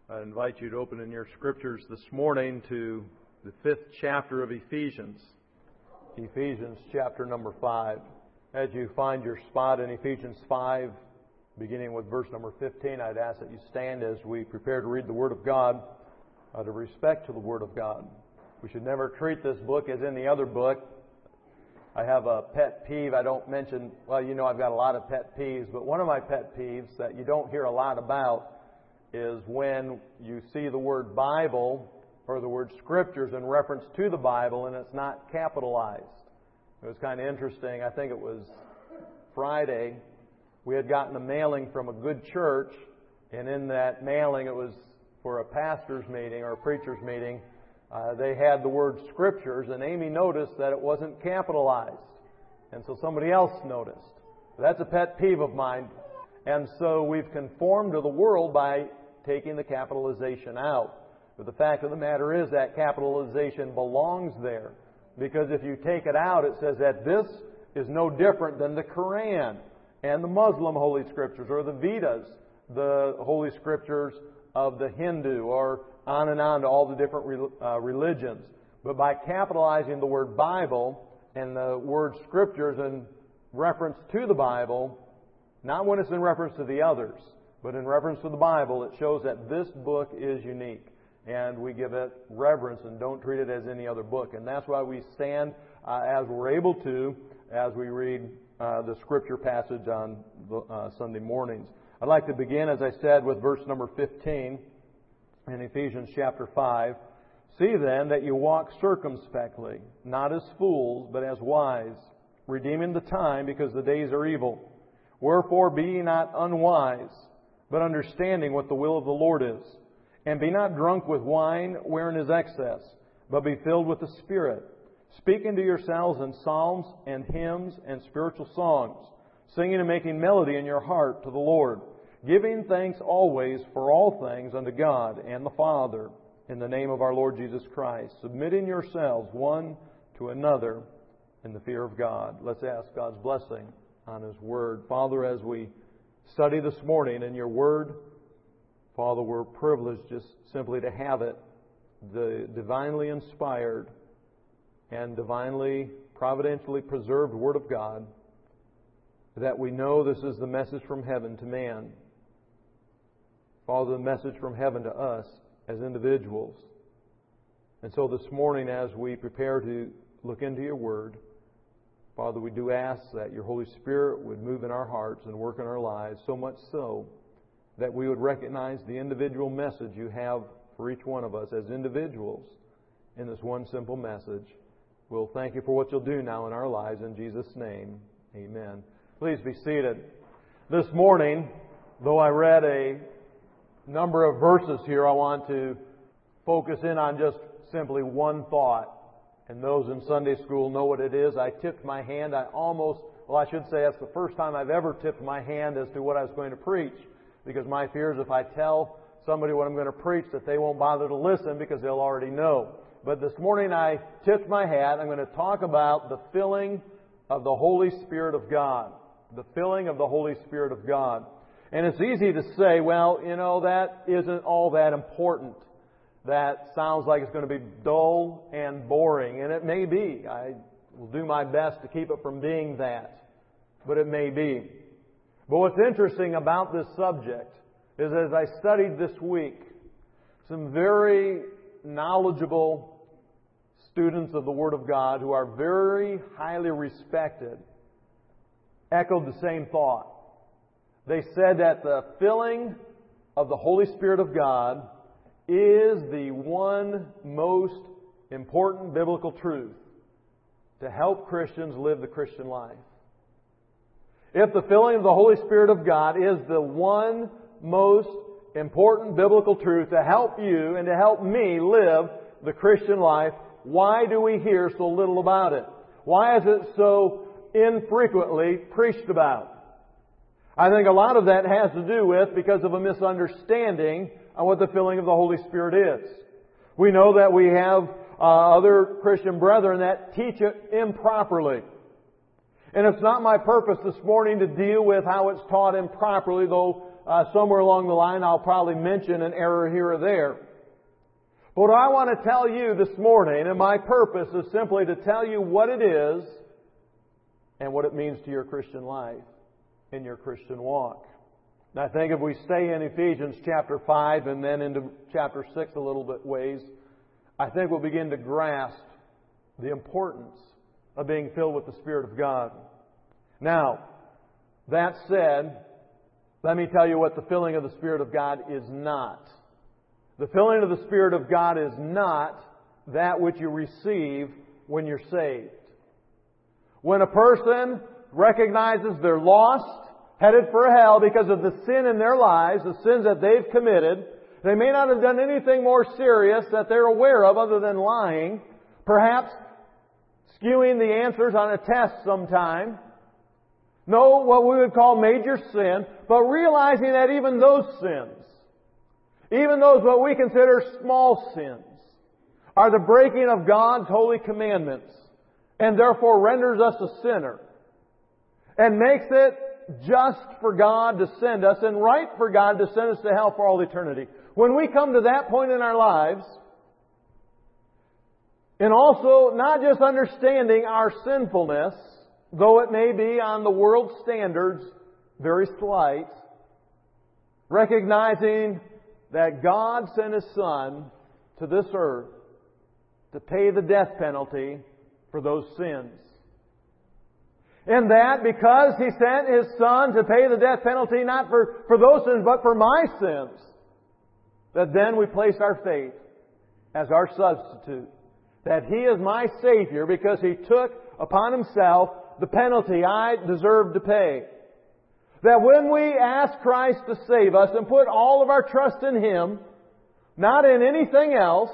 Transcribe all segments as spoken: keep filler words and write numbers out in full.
I invite you to open in your scriptures this morning to the fifth chapter of Ephesians. Ephesians chapter number five. As you find your spot in Ephesians five, beginning with verse number fifteen, I'd ask that you stand as we prepare to read the Word of God, out of respect to the Word of God. We should never treat this book as any other book. I have a pet peeve. I don't mention, well, you know I've got a lot of pet peeves, but one of my pet peeves that you don't hear a lot about is when you see the word Bible or the word Scriptures in reference to the Bible and it's not capitalized. It was kind of interesting. I think it was Friday. We had gotten a mailing from a good church, and in that mailing, it was for a pastor's meeting or a preacher's meeting. Uh, they had the word Scriptures, and Amy noticed that it wasn't capitalized. And so somebody else noticed. That's a pet peeve of mine. And so we've conformed to the world by taking the capitalization out. But the fact of the matter is that capitalization belongs there. Because if you take it out, it says that this is no different than the Quran and the Muslim Holy Scriptures, or the Vedas, the Holy Scriptures of the Hindu, or on and on to all the different uh, religions. But by capitalizing the word Bible and the word Scriptures in reference to the Bible, not when it's in reference to the others, but in reference to the Bible, it shows that this book is unique. And we give it reverence and don't treat it as any other book. And that's why we stand uh, as we're able to as we read uh, the Scripture passage on the, uh, Sunday mornings. I'd like to begin, as I said, with verse number fifteen in Ephesians chapter five. See then that you walk circumspectly, not as fools, but as wise, redeeming the time because the days are evil. Wherefore be ye not unwise, but understanding what the will of the Lord is. And be not drunk with wine wherein is excess, but be filled with the Spirit, speaking to yourselves in psalms and hymns and spiritual songs, singing and making melody in your heart to the Lord, giving thanks always for all things unto God and the Father, in the name of our Lord Jesus Christ, submitting yourselves one to another in the fear of God. Let's ask God's blessing on His Word. Father, as we study this morning in Your Word, Father, we're privileged just simply to have it, the divinely inspired and divinely, providentially preserved Word of God, that we know this is the message from heaven to man. Father, the message from heaven to us as individuals. And so this morning, as we prepare to look into Your Word, Father, we do ask that Your Holy Spirit would move in our hearts and work in our lives, so much so that we would recognize the individual message You have for each one of us as individuals in this one simple message. We'll thank You for what You'll do now in our lives. In Jesus' name, amen. Please be seated. This morning, though I read a number of verses here, I want to focus in on just simply one thought. And those in Sunday school know what it is. I tipped my hand. I almost, well, I should say that's the first time I've ever tipped my hand as to what I was going to preach. Because my fear is if I tell somebody what I'm going to preach that they won't bother to listen because they'll already know. But this morning I tipped my hat. I'm going to talk about the filling of the Holy Spirit of God. The filling of the Holy Spirit of God. And it's easy to say, well, you know, that isn't all that important. That sounds like it's going to be dull and boring. And it may be. I will do my best to keep it from being that. But it may be. But what's interesting about this subject is, as I studied this week, some very knowledgeable students of the Word of God who are very highly respected echoed the same thought. They said that the filling of the Holy Spirit of God is the one most important biblical truth to help Christians live the Christian life. If the filling of the Holy Spirit of God is the one most important biblical truth to help you and to help me live the Christian life, why do we hear so little about it? Why is it so infrequently preached about? I think a lot of that has to do with because of a misunderstanding on what the filling of the Holy Spirit is. We know that we have uh, other Christian brethren that teach it improperly. And it's not my purpose this morning to deal with how it's taught improperly, though uh, somewhere along the line I'll probably mention an error here or there. But what I want to tell you this morning, and my purpose is simply to tell you what it is and what it means to your Christian life, in your Christian walk. And I think if we stay in Ephesians chapter five and then into chapter six a little bit ways, I think we'll begin to grasp the importance of being filled with the Spirit of God. Now, that said, let me tell you what the filling of the Spirit of God is not. The filling of the Spirit of God is not that which you receive when you're saved. When a person recognizes they're lost, headed for hell because of the sin in their lives, the sins that they've committed, they may not have done anything more serious that they're aware of other than lying, perhaps skewing the answers on a test sometime. No, what we would call major sin, but realizing that even those sins, even those what we consider small sins, are the breaking of God's holy commandments, and therefore renders us a sinner, and makes it just for God to send us, and right for God to send us to hell for all eternity. When we come to that point in our lives, and also not just understanding our sinfulness, though it may be on the world's standards very slight, recognizing that God sent His Son to this earth to pay the death penalty for those sins. And that because He sent His Son to pay the death penalty not for, for those sins, but for my sins, that then we place our faith as our substitute. That He is my Savior because He took upon Himself the penalty I deserve to pay. That when we ask Christ to save us and put all of our trust in Him, not in anything else,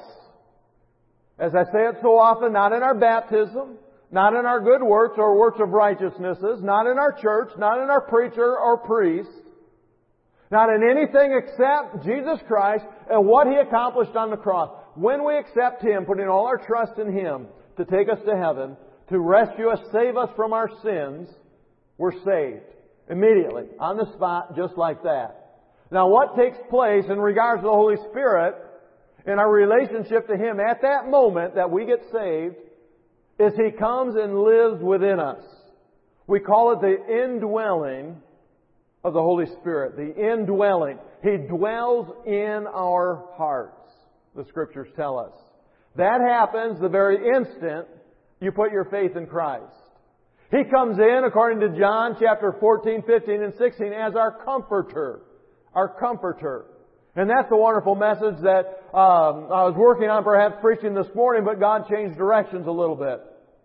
as I say it so often, not in our baptism, not in our good works or works of righteousnesses, not in our church, not in our preacher or priest, not in anything except Jesus Christ and what He accomplished on the cross. When we accept Him, putting all our trust in Him to take us to heaven, to rescue us, save us from our sins, we're saved. Immediately, on the spot, just like that. Now, what takes place in regards to the Holy Spirit in our relationship to Him at that moment that we get saved is He comes and lives within us. We call it the indwelling of the Holy Spirit. The indwelling. He dwells in our hearts, the Scriptures tell us. That happens the very instant you put your faith in Christ. He comes in, according to John chapter fourteen, fifteen, and sixteen, as our Comforter. Our Comforter. And that's a wonderful message that um, I was working on perhaps preaching this morning, but God changed directions a little bit.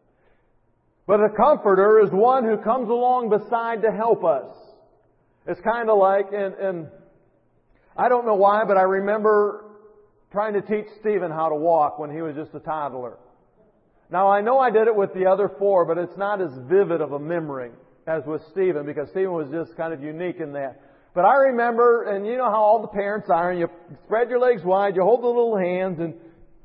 But a Comforter is one who comes along beside to help us. It's kind of like, and, and I don't know why, but I remember trying to teach Stephen how to walk when he was just a toddler. Now, I know I did it with the other four, but it's not as vivid of a memory as with Stephen, because Stephen was just kind of unique in that. But I remember, and you know how all the parents are, and you spread your legs wide, you hold the little hands, and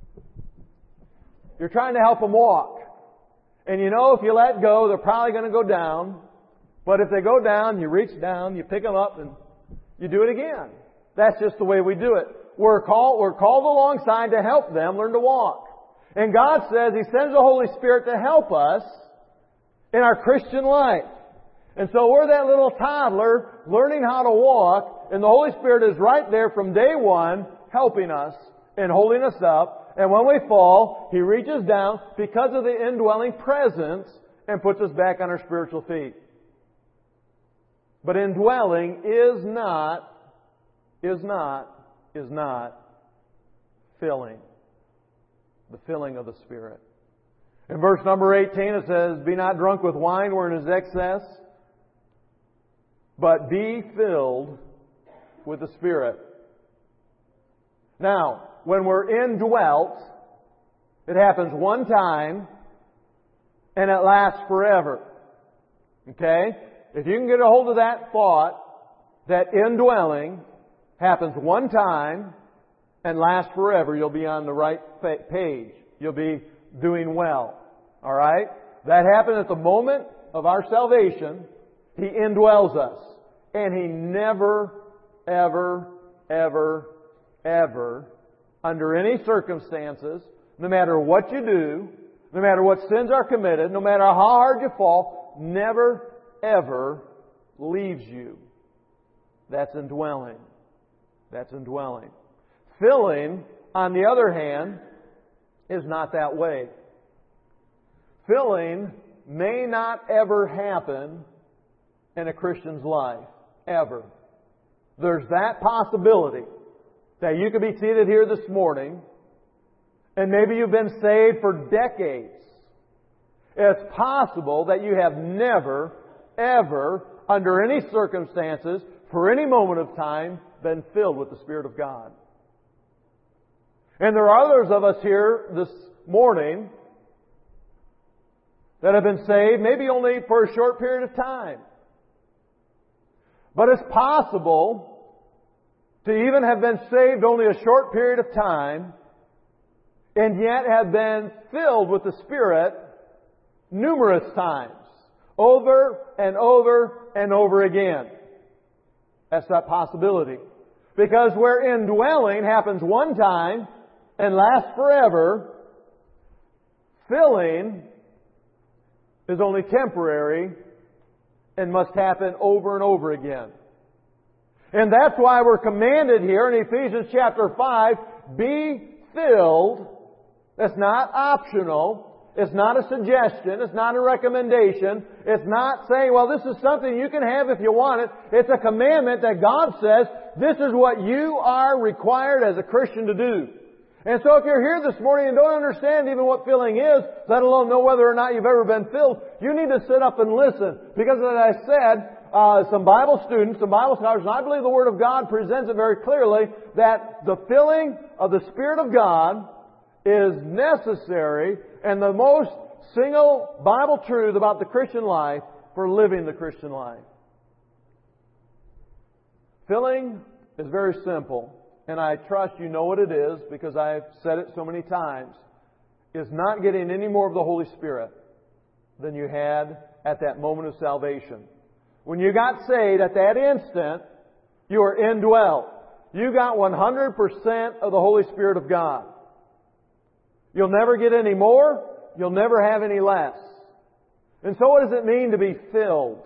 you're trying to help them walk. And you know if you let go, they're probably going to go down. But if they go down, you reach down, you pick them up, and you do it again. That's just the way we do it. We're called, we're called alongside to help them learn to walk. And God says He sends the Holy Spirit to help us in our Christian life. And so we're that little toddler learning how to walk, and the Holy Spirit is right there from day one helping us and holding us up. And when we fall, He reaches down because of the indwelling presence and puts us back on our spiritual feet. But indwelling is not, is not, is not filling. The filling of the Spirit. In verse number eighteen it says, "Be not drunk with wine wherein is excess, but be filled with the Spirit." Now, when we're indwelt, it happens one time and it lasts forever. Okay? If you can get a hold of that thought, that indwelling happens one time and lasts forever, you'll be on the right page. You'll be doing well. All right? That happened at the moment of our salvation. He indwells us. And He never ever, ever, ever, under any circumstances, no matter what you do, no matter what sins are committed, no matter how hard you fall, never, ever leaves you. That's indwelling. That's indwelling. Filling, on the other hand, is not that way. Filling may not ever happen in a Christian's life. Ever. There's that possibility that you could be seated here this morning and maybe you've been saved for decades. It's possible that you have never, ever, under any circumstances, for any moment of time, been filled with the Spirit of God. And there are others of us here this morning that have been saved, maybe only for a short period of time. But it's possible to even have been saved only a short period of time and yet have been filled with the Spirit numerous times, over and over and over again. That's that possibility. Because where indwelling happens one time and lasts forever, filling is only temporary and must happen over and over again. And that's why we're commanded here in Ephesians chapter five, be filled. That's not optional. It's not a suggestion. It's not a recommendation. It's not saying, well, this is something you can have if you want it. It's a commandment that God says, this is what you are required as a Christian to do. And so if you're here this morning and don't understand even what filling is, let alone know whether or not you've ever been filled, you need to sit up and listen. Because as I said, uh, some Bible students, some Bible scholars, and I believe the Word of God presents it very clearly, that the filling of the Spirit of God is necessary and the most single Bible truth about the Christian life for living the Christian life. Filling is very simple, and I trust you know what it is because I've said it so many times. It's not getting any more of the Holy Spirit than you had at that moment of salvation. When you got saved, at that instant, you were indwelt. You got one hundred percent of the Holy Spirit of God. You'll never get any more. You'll never have any less. And so what does it mean to be filled?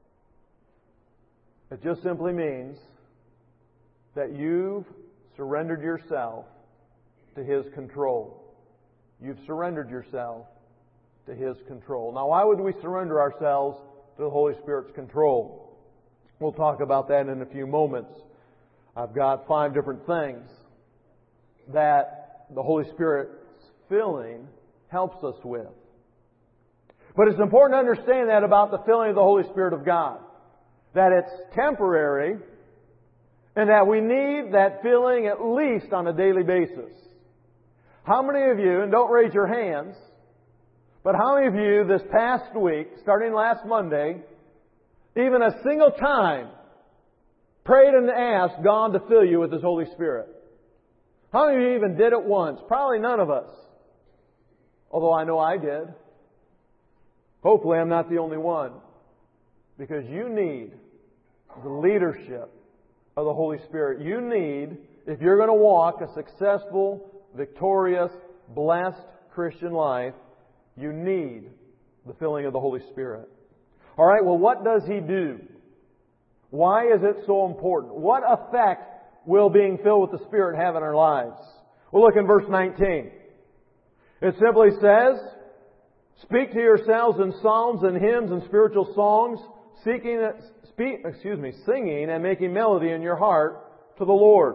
It just simply means that you've surrendered yourself to His control. You've surrendered yourself to His control. Now, why would we surrender ourselves to the Holy Spirit's control? We'll talk about that in a few moments. I've got five different things that the Holy Spirit's filling helps us with. But it's important to understand that about the filling of the Holy Spirit of God. That it's temporary and that we need that filling at least on a daily basis. How many of you, and don't raise your hands, but how many of you this past week, starting last Monday, even a single time, prayed and asked God to fill you with His Holy Spirit? How many of you even did it once? Probably none of us. Although I know I did. Hopefully I'm not the only one. Because you need the leadership of the Holy Spirit. You need, if you're going to walk a successful, victorious, blessed Christian life, you need the filling of the Holy Spirit. All right, well, what does He do? Why is it so important? What effect will being filled with the Spirit have in our lives? We'll look in verse nineteen. It simply says, speak to yourselves in psalms and hymns and spiritual songs, seeking, speak, excuse me, singing and making melody in your heart to the Lord.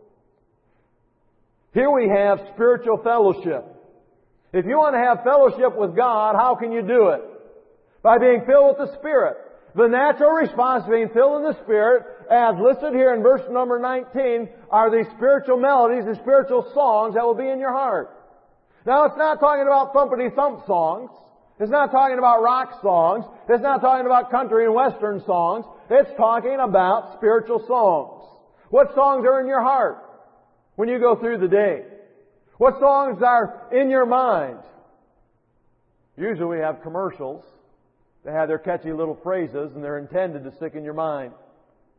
Here we have spiritual fellowship. If you want to have fellowship with God, how can you do it? By being filled with the Spirit. The natural response to being filled in the Spirit, as listed here in verse number nineteen, are these spiritual melodies and spiritual songs that will be in your heart. Now, it's not talking about thumpity-thump songs. It's not talking about rock songs. It's not talking about country and western songs. It's talking about spiritual songs. What songs are in your heart when you go through the day? What songs are in your mind? Usually we have commercials that have their catchy little phrases and they're intended to stick in your mind.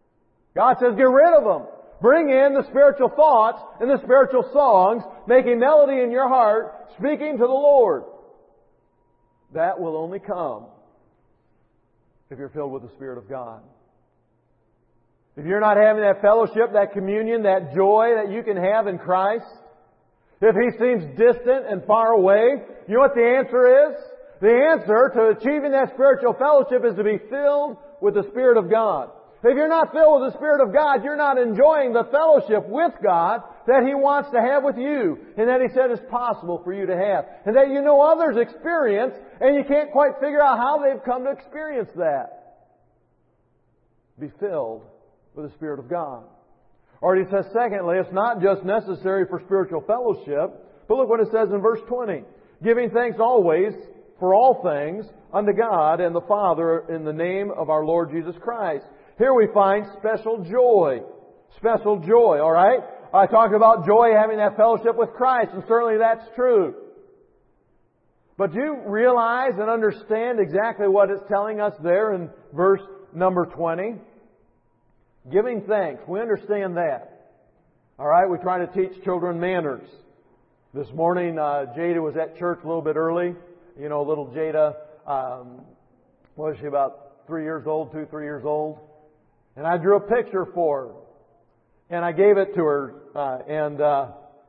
God says, get rid of them. Bring in the spiritual thoughts and the spiritual songs, making melody in your heart, speaking to the Lord. That will only come if you're filled with the Spirit of God. If you're not having that fellowship, that communion, that joy that you can have in Christ, if He seems distant and far away, you know what the answer is? The answer to achieving that spiritual fellowship is to be filled with the Spirit of God. If you're not filled with the Spirit of God, you're not enjoying the fellowship with God that He wants to have with you, and that He said is possible for you to have, and that you know others experience, and you can't quite figure out how they've come to experience that. Be filled with the Spirit of God. Or He says, secondly, it's not just necessary for spiritual fellowship, but look what it says in verse twenty. Giving thanks always for all things unto God and the Father in the name of our Lord Jesus Christ. Here we find special joy. Special joy, all right? I talked about joy having that fellowship with Christ, and certainly that's true. But do you realize and understand exactly what it's telling us there in verse number twenty? Giving thanks. We understand that. All right? We try to teach children manners. This morning, uh, Jada was at church a little bit early. You know, little Jada, um, what was she, about three years old, two, three years old? And I drew a picture for her. And I gave it to her. Uh, and uh,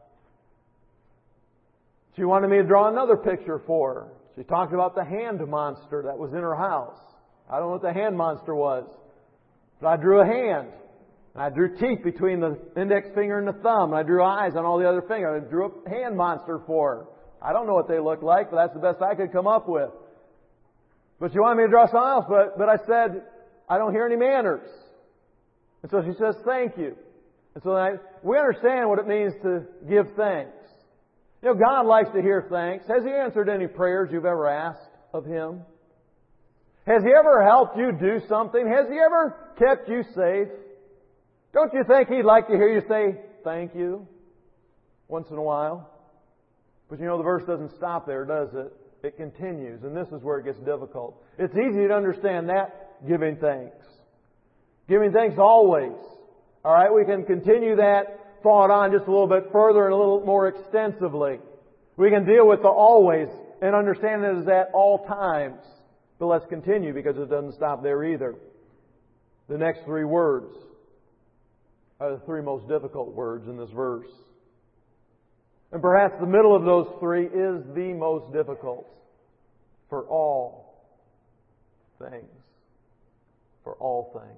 she wanted me to draw another picture for her. She talked about the hand monster that was in her house. I don't know what the hand monster was. But I drew a hand. And I drew teeth between the index finger and the thumb. And I drew eyes on all the other fingers. I drew a hand monster for her. I don't know what they look like, but that's the best I could come up with. But she wanted me to draw something else. But, but I said, I don't hear any manners. And so she says, thank you. And so I, we understand what it means to give thanks. You know, God likes to hear thanks. Has He answered any prayers you've ever asked of Him? Has He ever helped you do something? Has He ever kept you safe? Don't you think He'd like to hear you say, thank you, once in a while? But you know, the verse doesn't stop there, does it? It continues, and this is where it gets difficult. It's easy to understand that, giving thanks. Giving thanks always. All right, we can continue that thought on just a little bit further and a little more extensively. We can deal with the always and understand it as at all times. But let's continue because it doesn't stop there either. The next three words are the three most difficult words in this verse. And perhaps the middle of those three is the most difficult. For all things. For all things.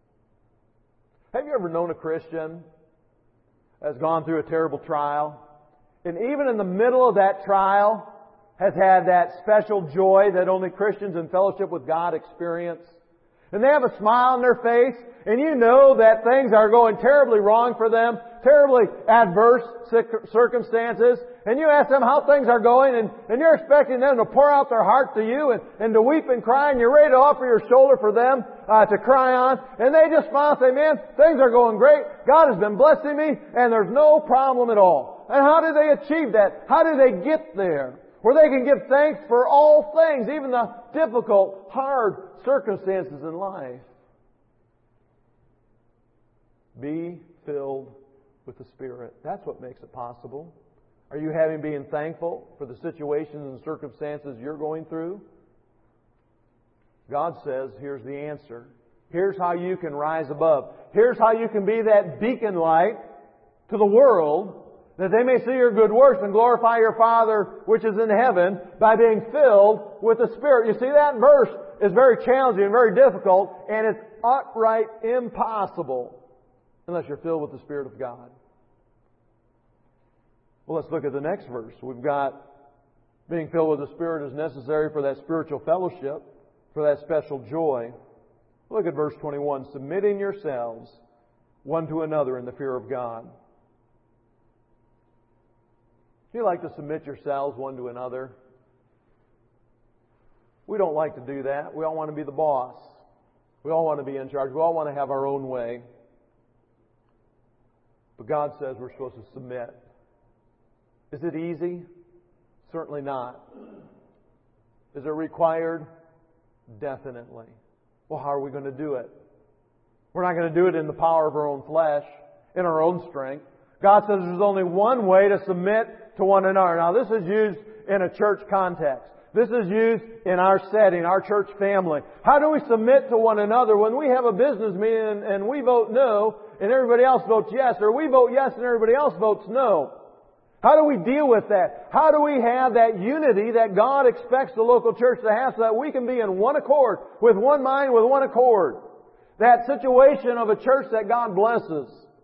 Have you ever known a Christian that's gone through a terrible trial, and even in the middle of that trial has had that special joy that only Christians in fellowship with God experience? And they have a smile on their face, and you know that things are going terribly wrong for them, terribly adverse circumstances, and you ask them how things are going, and, and you're expecting them to pour out their heart to you and, and to weep and cry, and you're ready to offer your shoulder for them uh, to cry on, and they just smile and say, man, things are going great, God has been blessing me, and there's no problem at all. And how do they achieve that? How do they get there? Where they can give thanks for all things, even the difficult, hard circumstances in life. Be filled with the Spirit. That's what makes it possible. Are you having being thankful for the situations and circumstances you're going through? God says, here's the answer. Here's how you can rise above. Here's how you can be that beacon light to the world, that they may see your good works and glorify your Father which is in heaven by being filled with the Spirit. You see, that verse is very challenging and very difficult, and it's outright impossible unless you're filled with the Spirit of God. Well, let's look at the next verse. We've got being filled with the Spirit is necessary for that spiritual fellowship, for that special joy. Look at verse twenty-one. Submitting yourselves one to another in the fear of God. Do you like to submit yourselves one to another? We don't like to do that. We all want to be the boss. We all want to be in charge. We all want to have our own way. But God says we're supposed to submit. Is it easy? Certainly not. Is it required? Definitely. Well, how are we going to do it? We're not going to do it in the power of our own flesh, in our own strength. God says there's only one way to submit to one another. Now, this is used in a church context. This is used in our setting, our church family. How do we submit to one another when we have a business meeting and we vote no and everybody else votes yes, or we vote yes and everybody else votes no? How do we deal with that? How do we have that unity that God expects the local church to have so that we can be in one accord, with one mind, with one accord? That situation of a church that God blesses.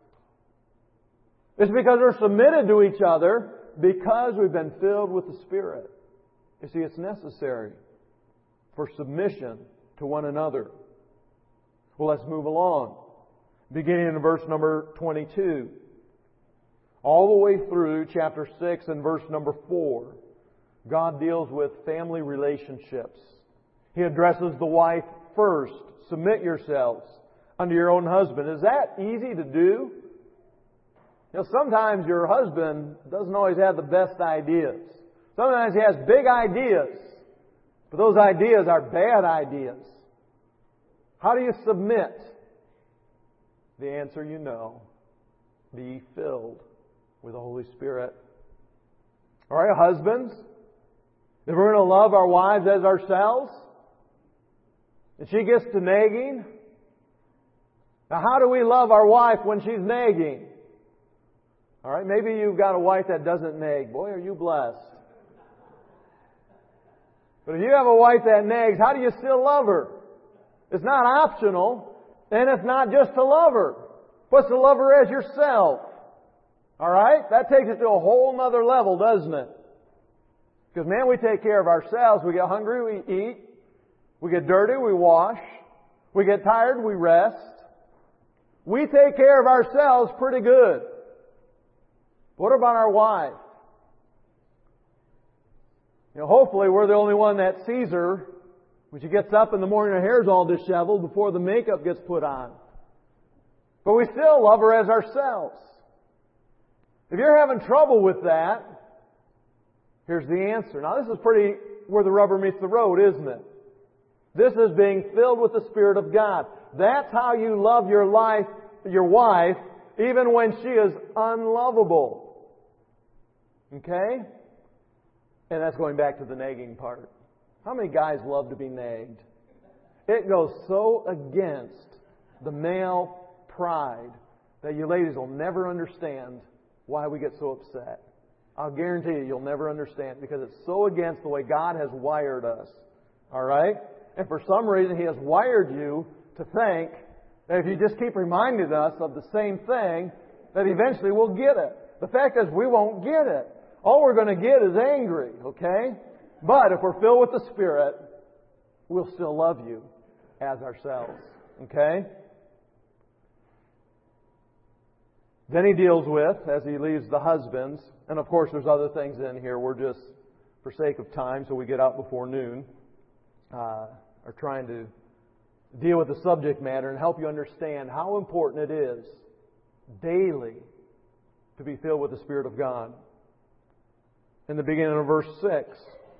It's because we're submitted to each other because we've been filled with the Spirit. You see, it's necessary for submission to one another. Well, let's move along. Beginning in verse number twenty-two. All the way through chapter six and verse number four, God deals with family relationships. He addresses the wife first. Submit yourselves unto your own husband. Is that easy to do? You know, sometimes your husband doesn't always have the best ideas. Sometimes he has big ideas, but those ideas are bad ideas. How do you submit? The answer you know. Be filled with the Holy Spirit. All right, husbands, if we're going to love our wives as ourselves, and she gets to nagging, now how do we love our wife when she's nagging? All right, maybe you've got a wife that doesn't nag. Boy, are you blessed. But if you have a wife that nags, how do you still love her? It's not optional, and it's not just to love her. But to love her as yourself. All right? That takes it to a whole nother level, doesn't it? Because, man, we take care of ourselves. We get hungry, we eat. We get dirty, we wash. We get tired, we rest. We take care of ourselves pretty good. What about our wife? You know, hopefully we're the only one that sees her when she gets up in the morning, her hair's all disheveled before the makeup gets put on. But we still love her as ourselves. If you're having trouble with that, here's the answer. Now, this is pretty where the rubber meets the road, isn't it? This is being filled with the Spirit of God. That's how you love your life, your wife, even when she is unlovable. Okay? And that's going back to the nagging part. How many guys love to be nagged? It goes so against the male pride that you ladies will never understand why we get so upset. I'll guarantee you, you'll never understand because it's so against the way God has wired us. All right? And for some reason, He has wired you to think that if you just keep reminding us of the same thing, that eventually we'll get it. The fact is, we won't get it. All we're going to get is angry, okay? But if we're filled with the Spirit, we'll still love you as ourselves, okay? Then he deals with, as he leaves the husbands, and of course there's other things in here. We're just, for sake of time, so we get out before noon, uh, are trying to deal with the subject matter and help you understand how important it is daily to be filled with the Spirit of God. In the beginning of verse six,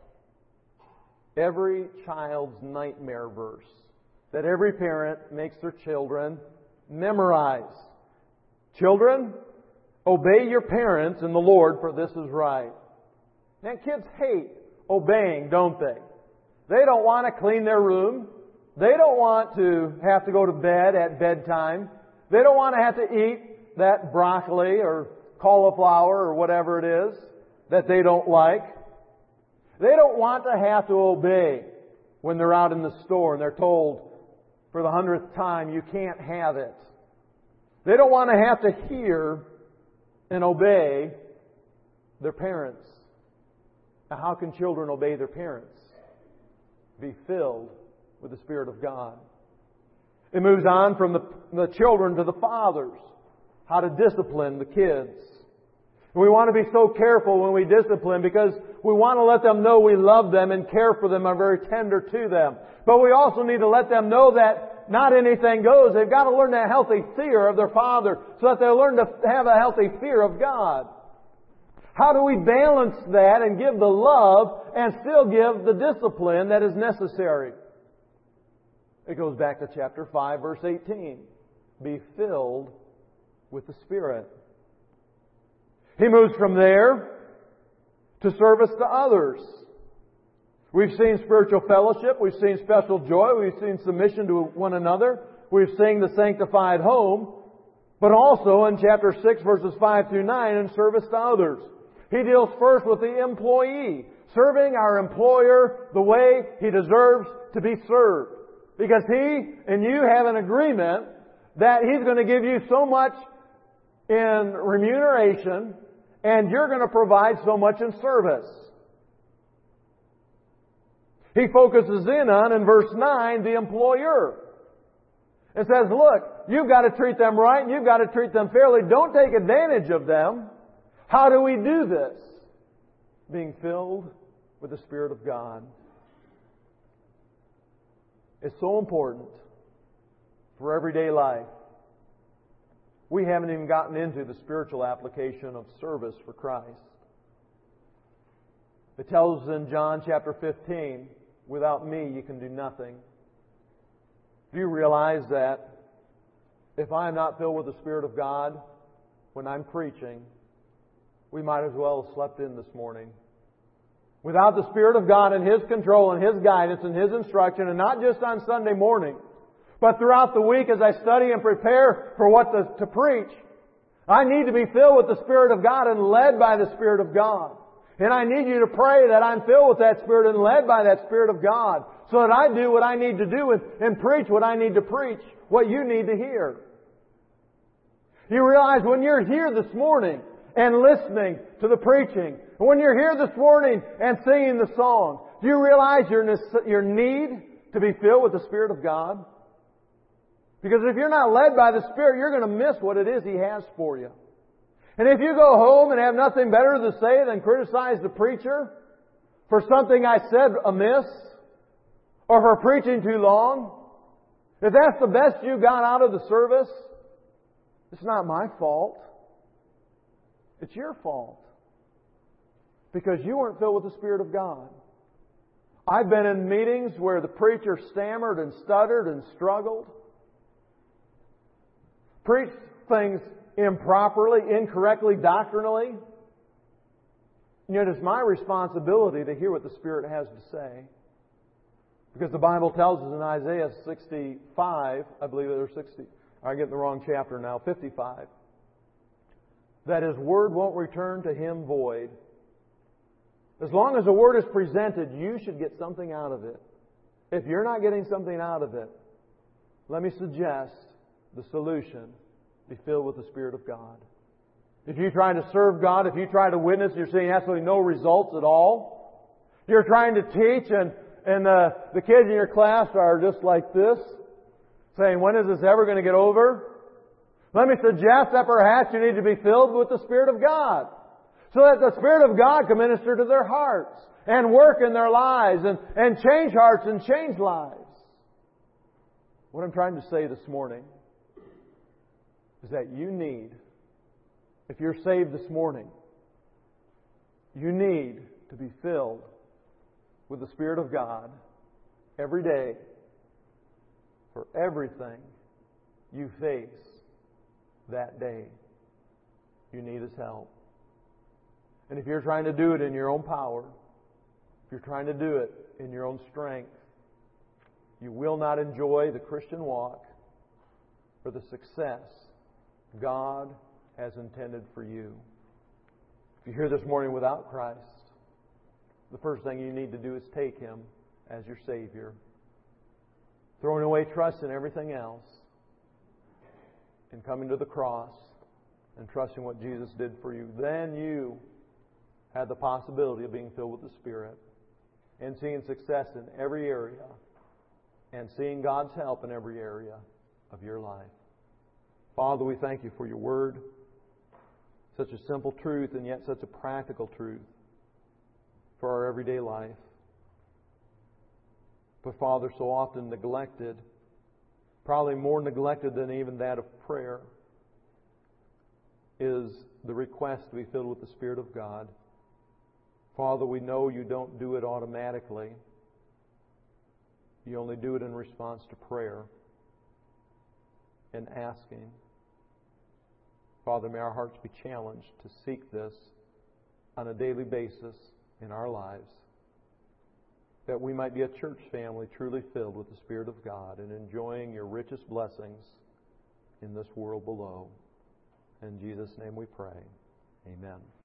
every child's nightmare verse that every parent makes their children memorize. Children, obey your parents in the Lord, for this is right. Now, kids hate obeying, don't they? They don't want to clean their room. They don't want to have to go to bed at bedtime. They don't want to have to eat that broccoli or cauliflower or whatever it is that they don't like. They don't want to have to obey when they're out in the store and they're told for the hundredth time, you can't have it. They don't want to have to hear and obey their parents. Now, how can children obey their parents? Be filled with the Spirit of God. It moves on from the, the children to the fathers. How to discipline the kids. We want to be so careful when we discipline because we want to let them know we love them and care for them and are very tender to them. But we also need to let them know that not anything goes. They've got to learn that healthy fear of their Father so that they'll learn to have a healthy fear of God. How do we balance that and give the love and still give the discipline that is necessary? It goes back to chapter five, verse eighteen. be filled with the Spirit. He moves from there to service to others. We've seen spiritual fellowship. We've seen special joy. We've seen submission to one another. We've seen the sanctified home. But also in chapter six, verses five through nine, in service to others. He deals first with the employee, serving our employer the way he deserves to be served. Because he and you have an agreement that he's going to give you so much in remuneration and you're going to provide so much in service. He focuses in on, in verse nine, the employer. It says, look, you've got to treat them right and you've got to treat them fairly. Don't take advantage of them. How do we do this? Being filled with the Spirit of God. It's so important for everyday life. We haven't even gotten into the spiritual application of service for Christ. It tells us in John chapter fifteen, without me you can do nothing. Do you realize that if I am not filled with the Spirit of God when I'm preaching, we might as well have slept in this morning. Without the Spirit of God and His control and His guidance and His instruction, and not just on Sunday morning, but throughout the week as I study and prepare for what to, to preach, I need to be filled with the Spirit of God and led by the Spirit of God. And I need you to pray that I'm filled with that Spirit and led by that Spirit of God, so that I do what I need to do and, and preach what I need to preach, what you need to hear. You realize when you're here this morning and listening to the preaching, and when you're here this morning and singing the song, do you realize your, your need to be filled with the Spirit of God? Because if you're not led by the Spirit, you're going to miss what it is He has for you. And if you go home and have nothing better to say than criticize the preacher for something I said amiss, or for preaching too long, if that's the best you got out of the service, it's not my fault. It's your fault. Because you weren't filled with the Spirit of God. I've been in meetings where the preacher stammered and stuttered and struggled, preached things improperly, incorrectly, doctrinally. And yet it's my responsibility to hear what the Spirit has to say. Because the Bible tells us in Isaiah sixty-five, I believe it was sixty, I get the wrong chapter now, fifty-five, that His Word won't return to Him void. As long as the Word is presented, you should get something out of it. If you're not getting something out of it, let me suggest the solution: be filled with the Spirit of God. If you try to serve God, if you try to witness, you're seeing absolutely no results at all. You're trying to teach and, and uh, the kids in your class are just like this, saying, when is this ever going to get over? Let me suggest that perhaps you need to be filled with the Spirit of God, so that the Spirit of God can minister to their hearts and work in their lives and, and change hearts and change lives. What I'm trying to say this morning is that you need, if you're saved this morning, you need to be filled with the Spirit of God every day for everything you face that day. You need His help. And if you're trying to do it in your own power, if you're trying to do it in your own strength, you will not enjoy the Christian walk or the success God has intended for you. If you're here this morning without Christ, the first thing you need to do is take Him as your Savior. Throwing away trust in everything else and coming to the cross and trusting what Jesus did for you. Then you had the possibility of being filled with the Spirit and seeing success in every area and seeing God's help in every area of your life. Father, we thank You for Your Word. Such a simple truth and yet such a practical truth for our everyday life. But Father, so often neglected, probably more neglected than even that of prayer, is the request to be filled with the Spirit of God. Father, we know You don't do it automatically. You only do it in response to prayer. and asking. Father, may our hearts be challenged to seek this on a daily basis in our lives, that we might be a church family truly filled with the Spirit of God and enjoying your richest blessings in this world below. In Jesus' name we pray. Amen.